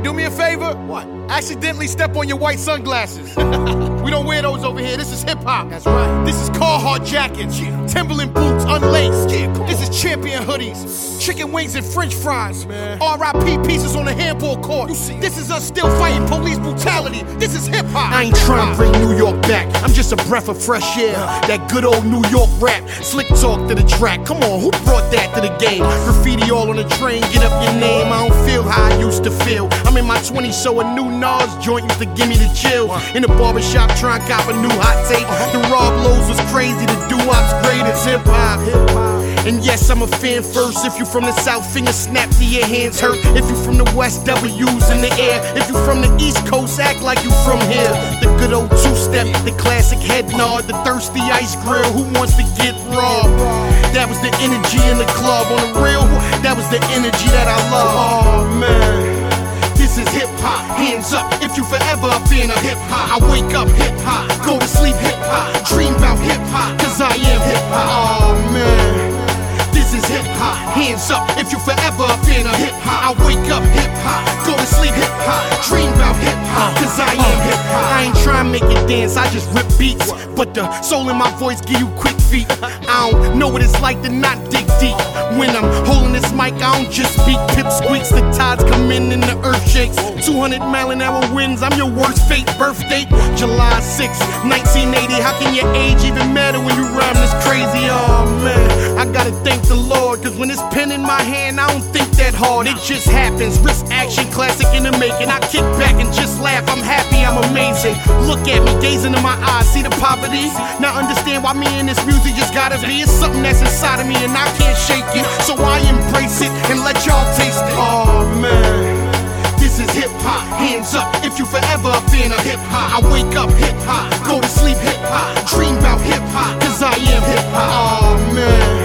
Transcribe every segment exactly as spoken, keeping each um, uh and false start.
do me a favor? What? Accidentally step on your white sunglasses. We don't wear those over here. This is hip hop. That's right. This is Carhartt jackets, yeah. Timberland boots unlaced. Yeah, this on. is Champion hoodies, chicken wings and French fries. Man. R I P pieces on the handball court. This is us still fighting police brutality. This is hip hop. I ain't trying to bring New York back. I'm just a breath of fresh air. That good old New York rap, slick talk to the track. Come on, who brought that to the game? Graffiti all on the train, get up your name. I don't feel how I used to feel. I'm in my twenties, so a new Nas joint used to give me the chill. In the barbershop, trying to cop a new hot tape. The Rob Lowe's was crazy, the doo-wop's great as hip hop. And yes, I'm a fan first. If you from the South, finger snap to your hands hurt. If you from the West, W's in the air. If you from the East Coast, act like you from here. The good old two-step, the classic head nod, the thirsty ice grill. Who wants to get robbed? That was the energy in the club. On the real, that was the energy that I love. Oh man. This is hip hop, hands up if you forever a fan of hip hop. I wake up hip hop, go to sleep hip hop, dream about hip hop, cause I am hip hop. Oh man, this is hip hop, hands up if you forever a fan of hip hop. I wake up hip hop, go to sleep hip hop, dream about hip hop, cause I am hip hop. I ain't trying to make it dance, I just rip beats, but the soul in my voice give you quick feet. I don't know what it's like to not dig deep. When I'm holding this mic, I don't just speak. Pip squeaks, the tides come in and the earth shakes. two hundred mile an hour winds, I'm your worst fate. Birth date, July sixth, nineteen eighty. How can your age even matter when you rhyme this crazy? Oh man, I gotta thank the Lord, cause when it's pen in my hand, I don't think that hard. It just happens, risk action, classic in the making. I kick back and just laugh, I'm happy, I'm amazing. Look at me, gaze into my eyes, see the poverty? Now understand why me and this music just gotta be. It's something that's inside of me and I can't shake it. So I embrace it and let y'all taste it. Oh man, this is hip hop, hands up if you forever a fan of hip hop. I wake up hip hop, go to sleep hip hop, dream about hip hop, cause I am hip hop. Oh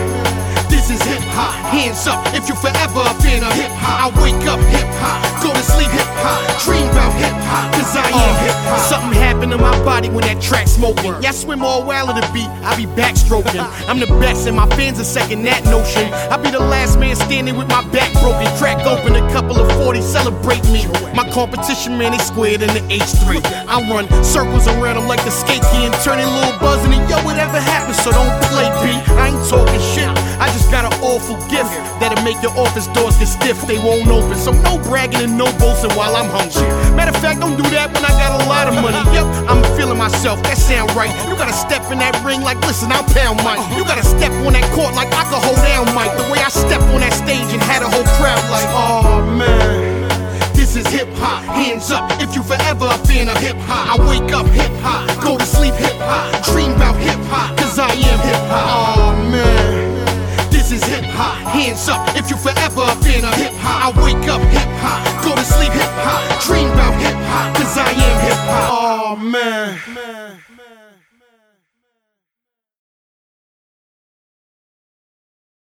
man, this is hip hop, hands up if you forever a fan of hip hop. I wake up hip hop, go to sleep hip hop, dream about hip hop, cause I am hip hop. Something happened to my body when that track smoking. Yeah, I swim all wild of the beat, I be backstroking. I'm the best and my fans are second that notion. I be the last man standing with my back broken. Crack open a couple of forties, celebrate me. My competition, man, they squared in the H three. I run circles around them like the skate key and turn in little buzzing and yo, whatever happens, so don't play B. I ain't talking shit, I just got an awful gift that'll make your office doors get stiff, they won't open. So no bragging and no boasting while I'm hungry. Matter of fact, don't do that when I got a lot of money. Yep, I'm feeling myself, that sound right. You gotta step in that ring like, listen, I'll pound Mike. You gotta step on that court like I can hold down Mike. The way I step on that stage and had a whole crowd like, oh man. This is hip hop, hands up if you forever a fan of hip hop. I wake up hip hop, go to sleep hip hop, dream about hip hop, cause I am hip hop. Oh man, this is hip hop, hands up if you forever a fan of hip hop. I wake up hip hop, go to sleep hip hop, dream about hip hop, cause I am hip hop. Oh